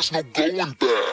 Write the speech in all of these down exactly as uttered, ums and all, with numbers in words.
There's no going back.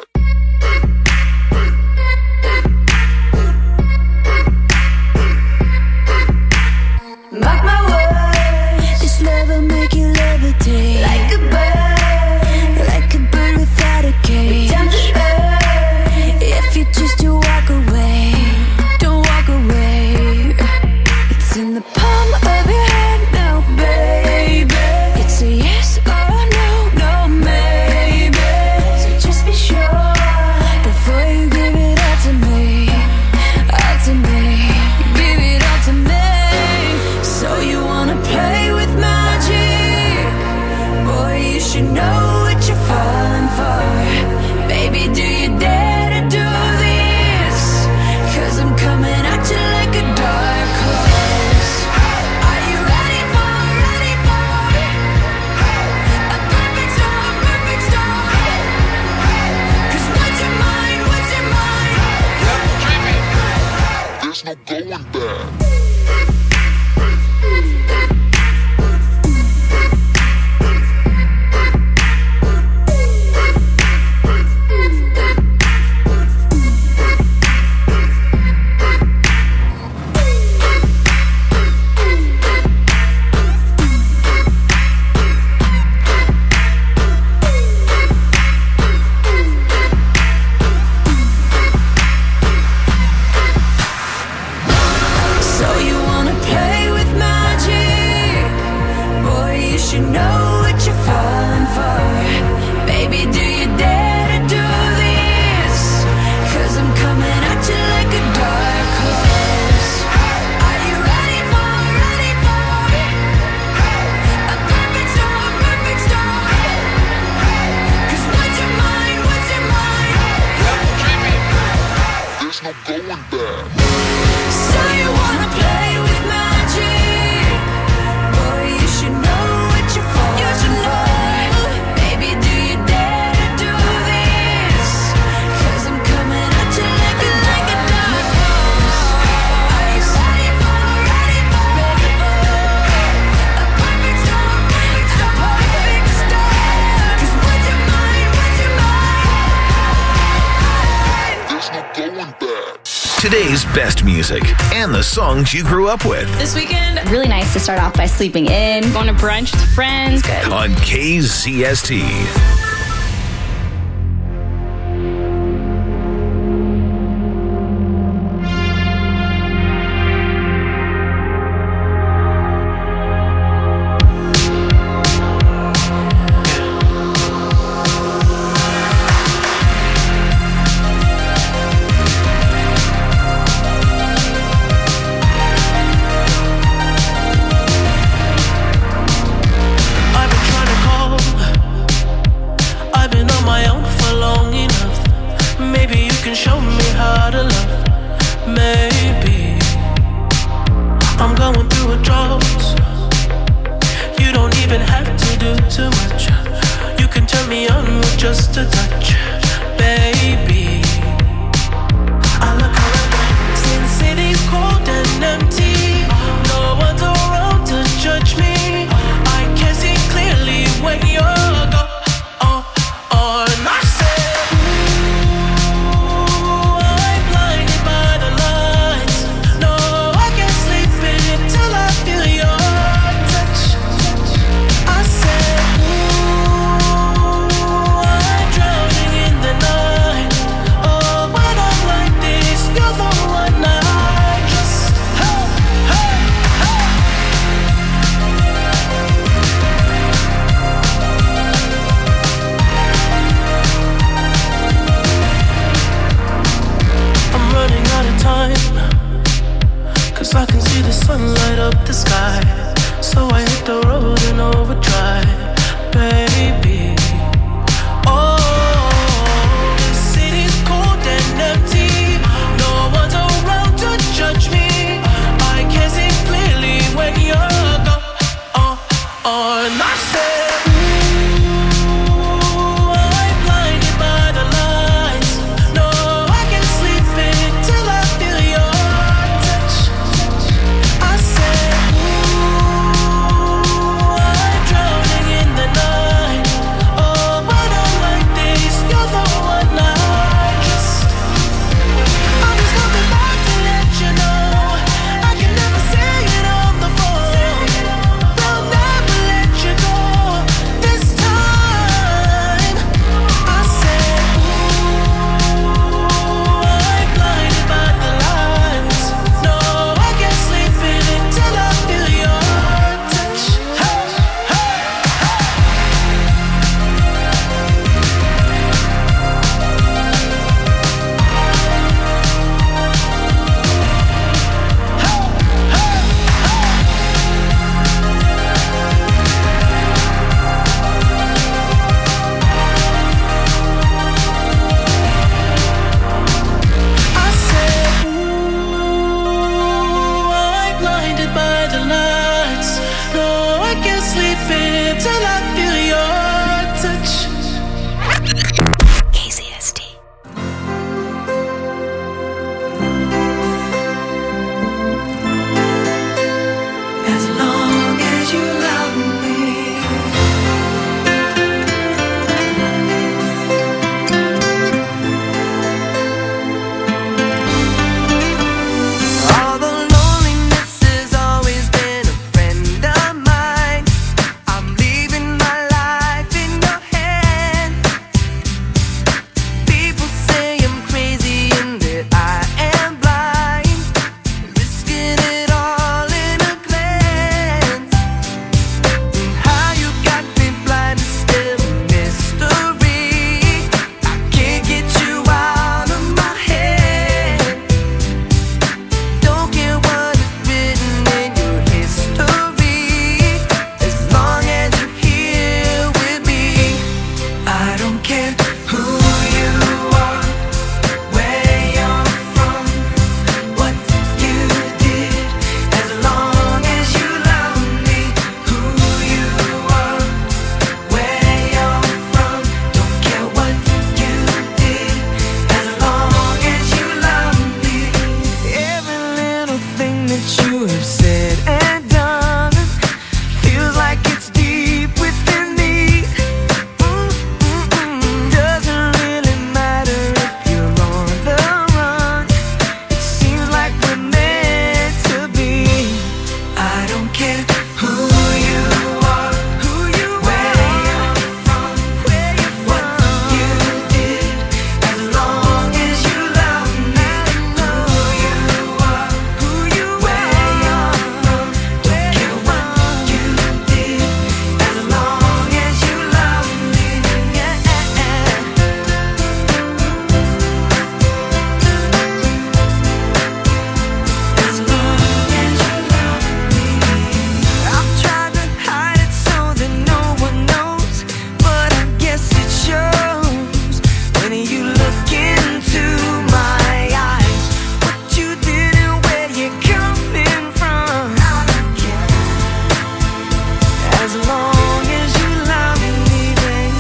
Mark my words, this love will make you levitate like a bird, like a bird without a cage. Down to earth, if you choose to walk away, don't walk away. It's in the palm of your hand now, baby. It's a yes or no, no maybe. So just be sure before you give it all to me, all to me. Give it all to me. So you wanna play with magic? Boy, you should know what you're falling for. Baby, do you dare to do this? Cause I'm coming at you like a dark horse. Are you ready for, ready for a perfect storm, perfect storm? Cause what's your mind, what's your mind? There's no going back. So you wanna play with magic? Boy, you should know what you're falling for. Baby, do you dare to do this? Cause I'm coming at you like a dark horse. Are you ready for, ready for a perfect storm, perfect storm? Cause what's your mind, what's your mind? There's no going back. So you wanna play with magic? Boy, you should know what you're falling for. Baby, do you dare to do this? Cause I'm coming at you like a, like a dark horse. Are you ready for, ready for, ready for a perfect storm, perfect storm, perfect storm? Cause what's your mind, what's your mind? There's no going back. Today's best music and the songs you grew up with This weekend, Really nice to start off by sleeping in. going to brunch with friends. Good. on K Z S T. I've been trying to call. I've been on my own for long enough. Maybe you can show me how to love. Maybe I'm going through a drought. You don't even have to do too much. You can turn me on with just a touch, baby. I look around, see the city's cold and empty. No one's around to judge me. I can see clearly when you're gone. Oh, oh, and I said, ooh, I'm blinded by the lights. No, I can't sleep until I feel your touch. I said, ooh, I'm drowning in the night. Oh, when I'm like this, you're the one I trust. Hey, hey, hey. I'm running out of time, cause I can see the sun light up the sky. So I hit the road in overdrive, baby. Oh, the city's cold and empty. No one's around to judge me. I can see clearly when you're gone. Oh, oh, and I said, ooh, I'm blinded by the lights. No, I can't sleep until I feel your touch. I said, ooh, care who you are, where you're from, what you did, as long as you love me. Who you are, where you're from, don't care what you did, as long as you love me. Every little thing that you have said and done feels like it's deep within me. Mm-mm-mm. Doesn't really matter if you're on the run. It seems like we're meant to be. I don't care who you are, who you where you're from, where you're from, what you did, as long as you love me. Who you are, who you where you're from, don't care what you did, as long as you love me. Yeah. As long as you love me. I've tried to hide it so that no one knows, but I guess it shows when you look into my eyes. What you did and where you're coming from, I don't care, as long as you love me, baby.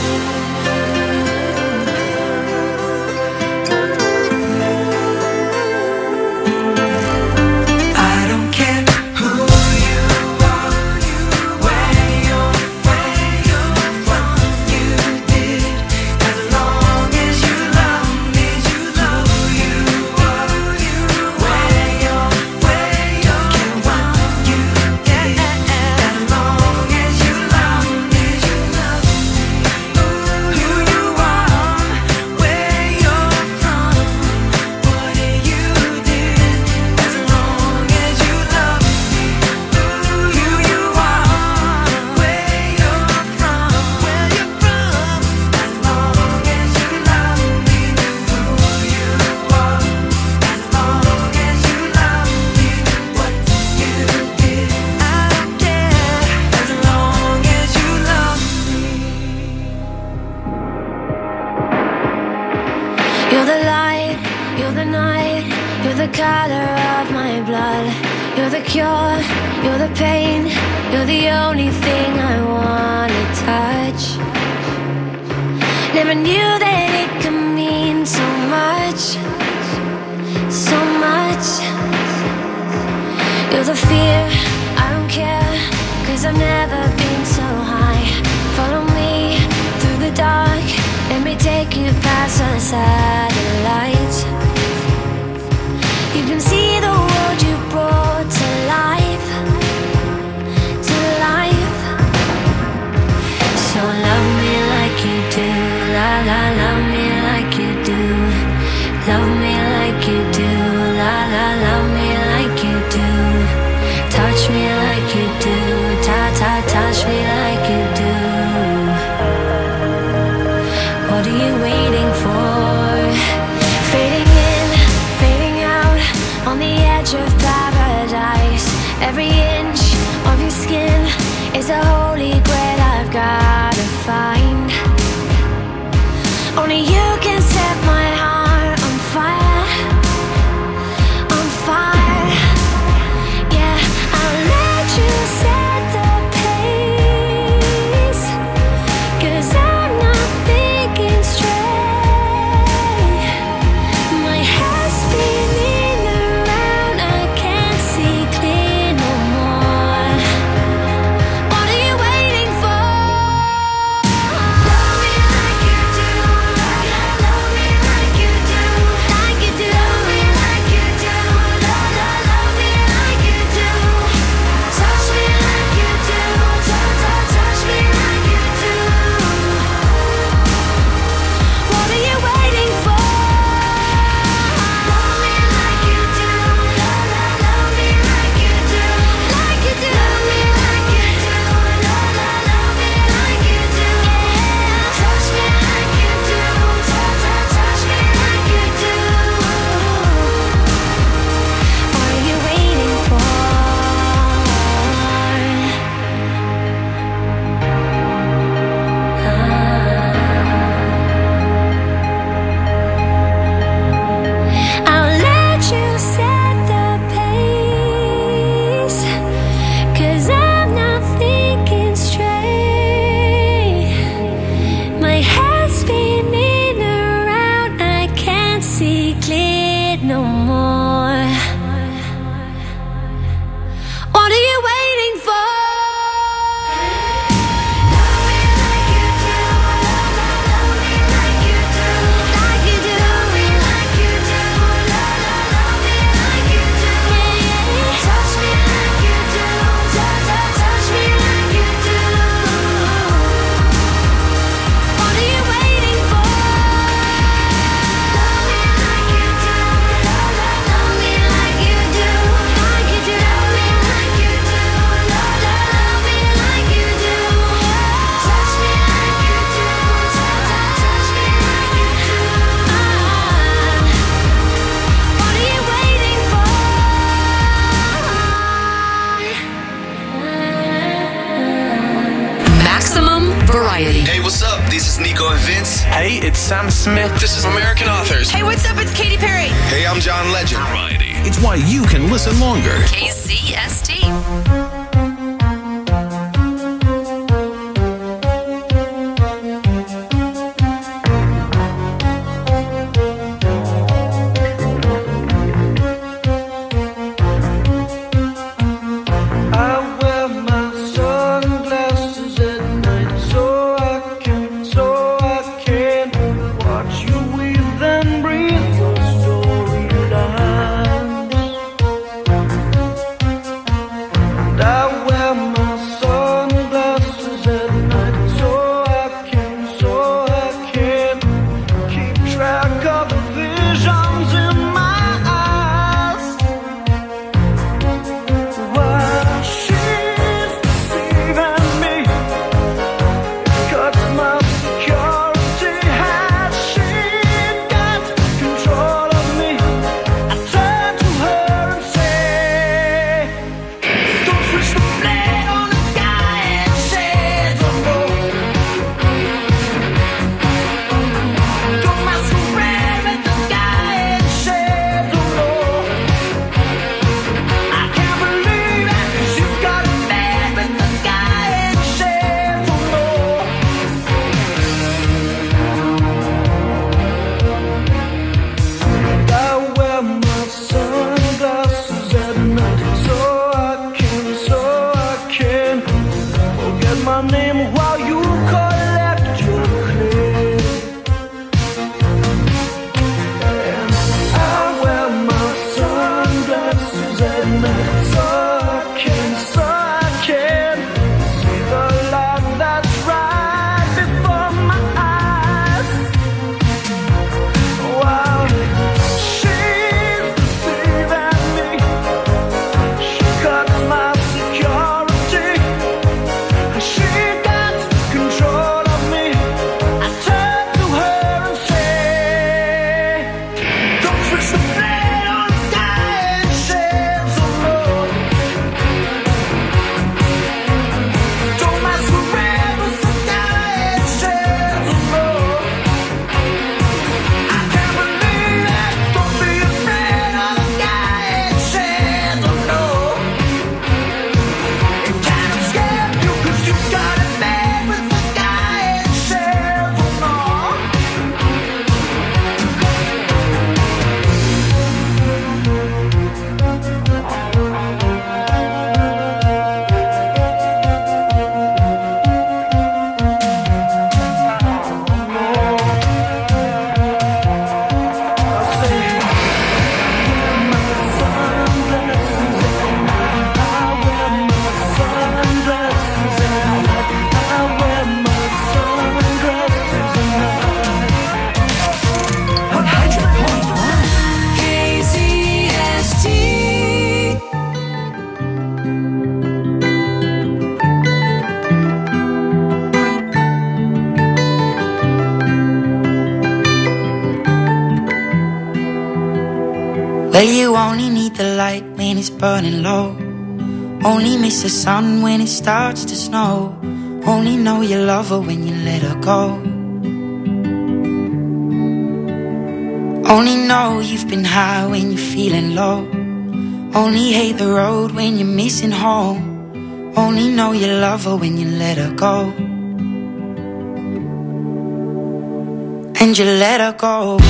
I don't care who you are, where you're from, what you did, as long as you love me. Who you are, where you're from, don't care what you did, as long as you love me. Who you are, where you're from, what you did, as long as you love me. Who you are, where you're from, where you're from, as long as you love me. Who you are, as long as you love me. What you did, I don't care, as long as you love me. You're the light, you're the night, you're the color of my blood. You're the cure, you're the pain, you're the only thing I wanna touch. Never knew that it could mean so much, so much. You're the fear, I don't care, cause I've never been so high. Follow me through the dark, let me take you past the satellites. You can see the world you brought to life, to life. So love me like you do, la la, love me like you do. Love me like you do, la la, love me like you do. Touch me like you do, ta ta, touch me like you do. What are you waiting for? Fading in, fading out, on the edge of paradise. Every inch of your skin is a holy grail I've gotta find. Only you can set my heart on fire, on fire. Yeah, I'll let you set the pace, cause I'm not thinking straight. it's Nico and Vince. Hey, it's Sam Smith. This is American Authors. Hey, what's up? It's Katy Perry. Hey, I'm John Legend. Variety. It's why you can listen longer. K C S T. Well, you only need the light when it's burning low. Only miss the sun when it starts to snow. Only know you love her when you let her go. Only know you've been high when you're feeling low. Only hate the road when you're missing home. Only know you love her when you let her go. And you let her go.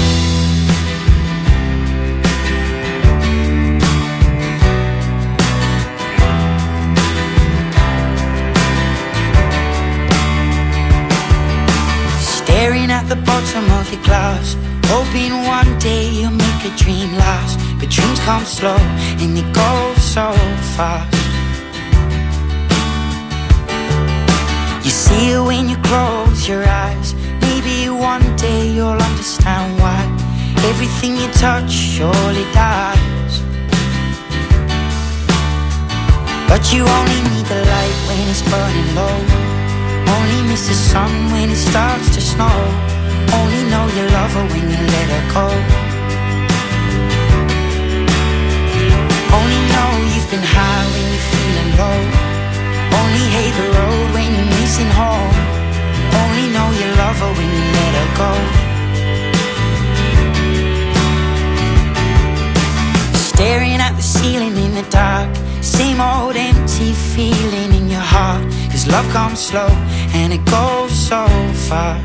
Staring at the bottom of your glass, hoping one day you'll make a dream last. But dreams come slow and they go so fast. You see it when you close your eyes. Maybe one day you'll understand why everything you touch surely dies. But you only need the light when it's burning low. Only miss the sun when it starts to snow. Only know you love her when you let her go. Only know you've been high when you're feeling low. Only hate the road when you're missing home. Only know you love her when you let her go. Staring at the ceiling in the dark, same old empty feeling in your heart. Cause love comes slow and it goes so fast.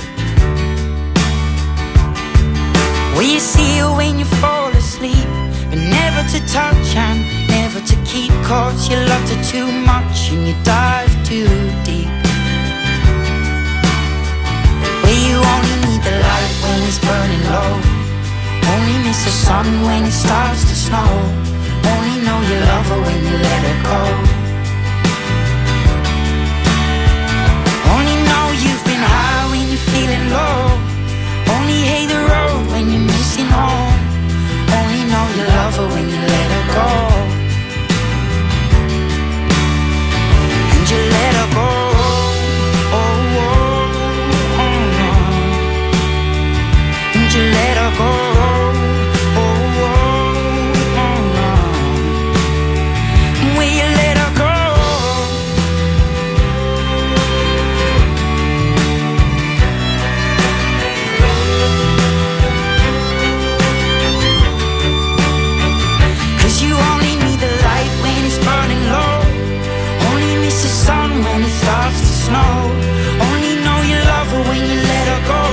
Will you see her when you fall asleep, but never to touch and never to keep? Cause you loved her too much and you dive too deep. Where you only need the light when it's burning low, only miss the sun when it starts to snow, only know you love her when you let her go. Only know you've been high when you're feeling low, only hate the road when you're missing home, only know you love her when you let her go. And you let her go. Oh, oh, oh, oh. And you let her go. Only know you love her when you let her go.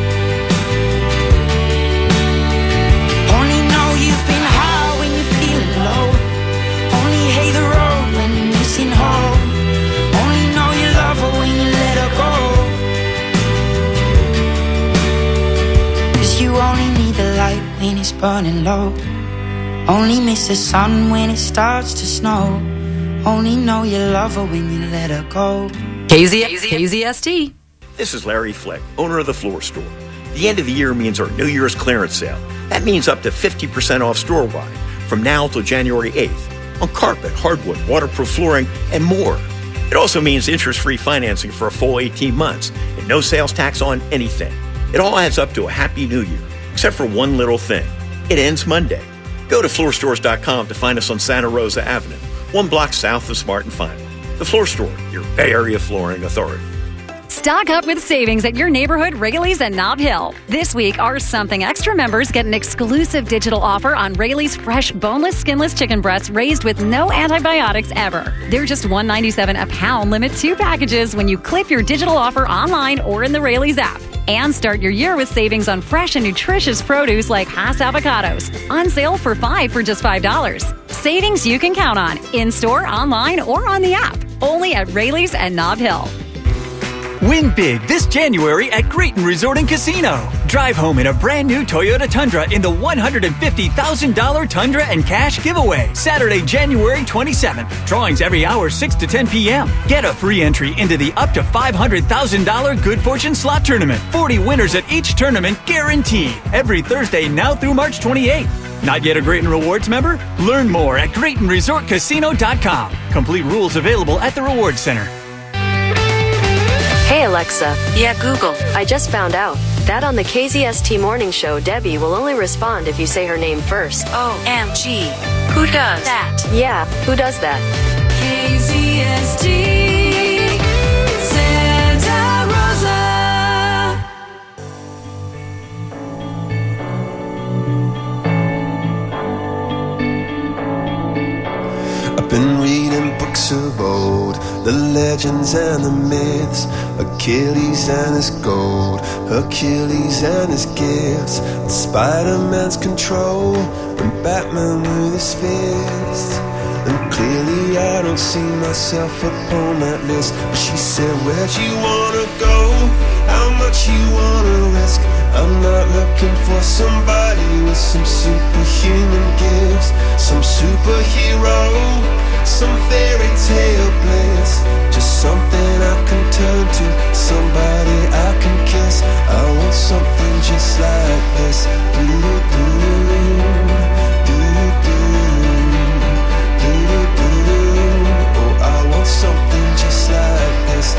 Only know you've been high when you're feeling low, only hate the road when you're missing home, only know you love her when you let her go. Cause you only need the light when it's burning low, only miss the sun when it starts to snow, only know you love her when you let her go. K Z S T. This is Larry Fleck, owner of The Floor Store. The end of the year means our New Year's clearance sale. That means up to fifty percent off store-wide from now till January eighth on carpet, hardwood, waterproof flooring, and more. It also means interest-free financing for a full eighteen months and no sales tax on anything. It all adds up to a happy new year, except for one little thing. It ends Monday. Go to floor stores dot com to find us on Santa Rosa Avenue, one block south of Smart and Final. The Floor Store, your Bay Area flooring authority. Stock up with savings at your neighborhood Rayleigh's and Nob Hill. This week, our Something Extra members get an exclusive digital offer on Rayleigh's fresh, boneless, skinless chicken breasts raised with no antibiotics ever. They're just one dollar and ninety-seven cents a pound, limit two packages when you clip your digital offer online or in the Rayleigh's app. And start your year with savings on fresh and nutritious produce like Hass avocados. On sale for five for just five dollars. Savings you can count on, in-store, online, or on the app. Only at Rayleigh's and Nob Hill. Win big this January at Grayton Resort and Casino. Drive home in a brand new Toyota Tundra in the one hundred fifty thousand dollars Tundra and Cash giveaway. Saturday, January twenty-seventh. Drawings every hour, six to ten p.m. Get a free entry into the up to five hundred thousand dollars Good Fortune Slot Tournament. forty winners at each tournament guaranteed. Every Thursday now through March twenty-eighth. Not yet a Grayton Rewards member? Learn more at Grayton Resort Casino dot com. Complete rules available at the Rewards Center. Hey Alexa. Yeah, Google. I just found out that on the K Z S T Morning Show, Debbie will only respond if you say her name first. O M G. Who does that? Yeah, who does that? K Z S T Santa Rosa. I've been reading books of old, the legends and the myths, Achilles and his gold, Hercules and his gifts, and Spider-Man's control, and Batman with his fists. And clearly I don't see myself upon that list. But she said, where'd you wanna go? How much you wanna risk? I'm not looking for somebody with some superhuman gifts, some superhero, some fairy tale bliss, just something I can turn to, somebody I can kiss. I want something just like this. Oh, I want something just like this.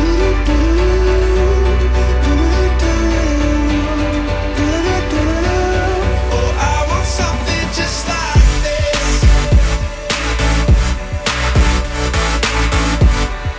Oh, I want something just like this.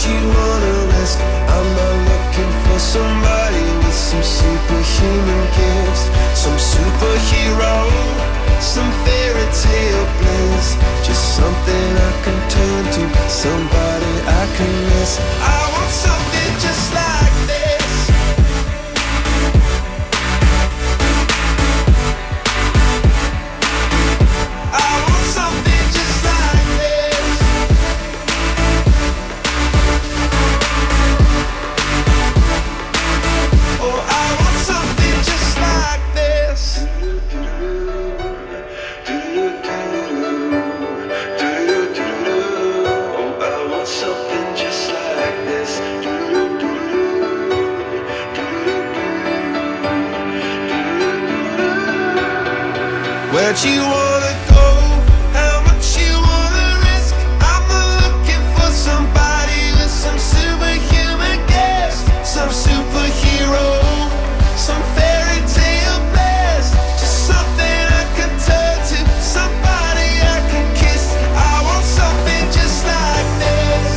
you wanna risk? I'm not looking for somebody with some superhuman gifts, some superhero, some fairy tale bliss. Just something I can turn to, somebody I can miss. I want something just like this. I want something just like this. Oh, I want something just like this. Something just like this. Where'd you wanna go? How much you wanna risk? I'm not looking for somebody with some superhuman gifts, some superhero, some fairy tale bliss. Just something I can turn to, somebody I can kiss. I want something just like this.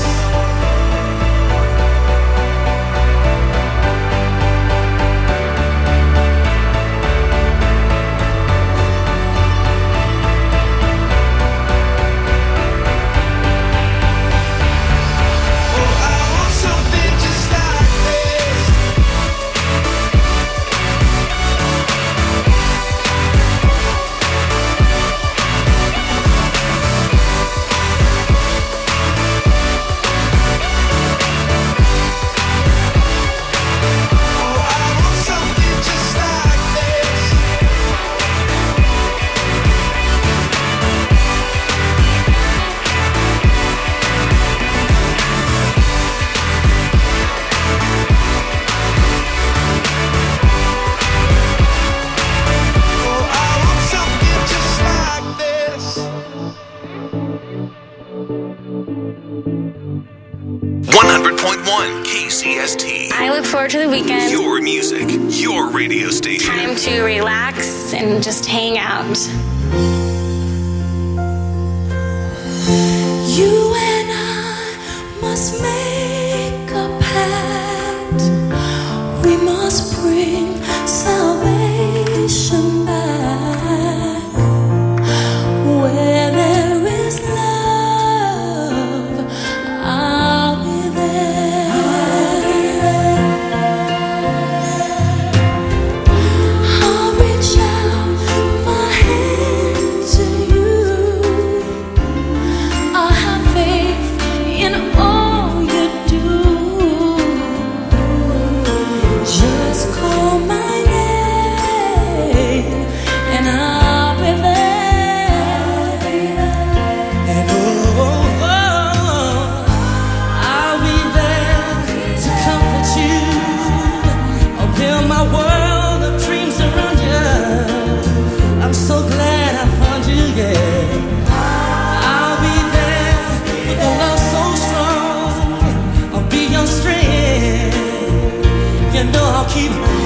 one hundred point one K C S T. I look forward to the weekend. Your music, your radio station. Time to relax and just hang out. You and I must make a pact. We must bring salvation back. Where there is love, I'll be there. I'll reach out my hand to you. I have faith in all you do. Just call my name and I'll be there. And oh, oh, I'll be there to comfort you. I'll build my world of dreams around you. I'm so glad I found you, yeah. I'll be there with a love so strong. I'll be your strength. You know I'll keep